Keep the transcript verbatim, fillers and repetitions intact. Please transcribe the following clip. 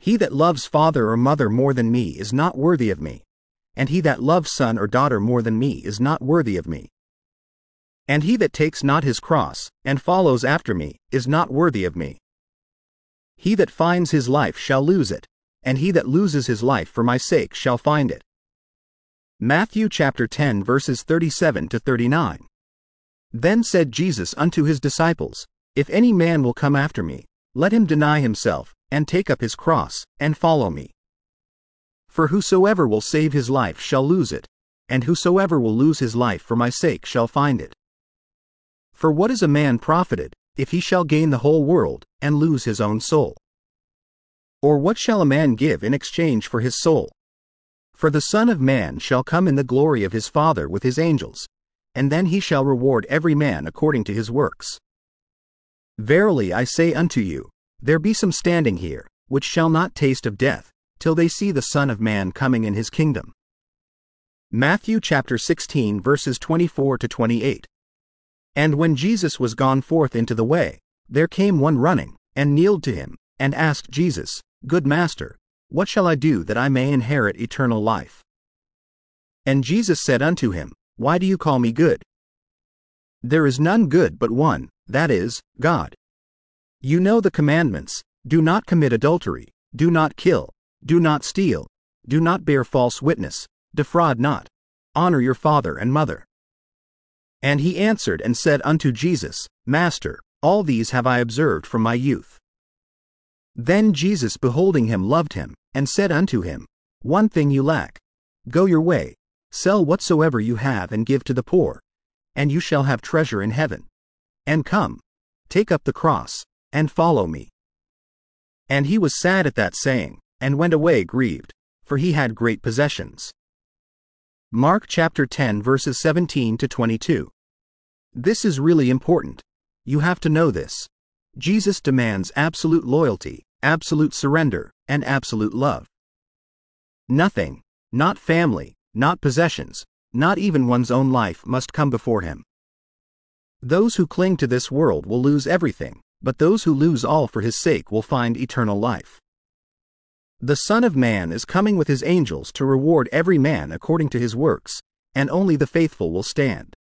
He that loves father or mother more than me is not worthy of me, and he that loves son or daughter more than me is not worthy of me. And he that takes not his cross, and follows after me, is not worthy of me. He that finds his life shall lose it, and he that loses his life for my sake shall find it. Matthew chapter ten verses thirty-seven to thirty-nine. Then said Jesus unto his disciples, If any man will come after me, let him deny himself, and take up his cross, and follow me. For whosoever will save his life shall lose it, and whosoever will lose his life for my sake shall find it. For what is a man profited, if he shall gain the whole world, and lose his own soul? Or what shall a man give in exchange for his soul? For the Son of Man shall come in the glory of his Father with his angels, and then he shall reward every man according to his works. Verily I say unto you, there be some standing here, which shall not taste of death, till they see the Son of Man coming in his kingdom. Matthew chapter sixteen verses twenty-four to twenty-eight. And when Jesus was gone forth into the way, there came one running, and kneeled to him, and asked Jesus, Good Master, what shall I do that I may inherit eternal life? And Jesus said unto him, Why do you call me good? There is none good but one, that is, God. You know the commandments: do not commit adultery, do not kill, do not steal, do not bear false witness, defraud not, honor your father and mother. And he answered and said unto Jesus, Master, all these have I observed from my youth. Then Jesus, beholding him, loved him, and said unto him, One thing you lack. Go your way, sell whatsoever you have and give to the poor, and you shall have treasure in heaven. And come, take up the cross, and follow me. And he was sad at that saying, and went away grieved, for he had great possessions. Mark chapter ten verses seventeen to twenty-two. This is really important. You have to know this. Jesus demands absolute loyalty, absolute surrender, and absolute love. Nothing, not family, not possessions, not even one's own life, must come before him. Those who cling to this world will lose everything, but those who lose all for his sake will find eternal life. The Son of Man is coming with his angels to reward every man according to his works, and only the faithful will stand.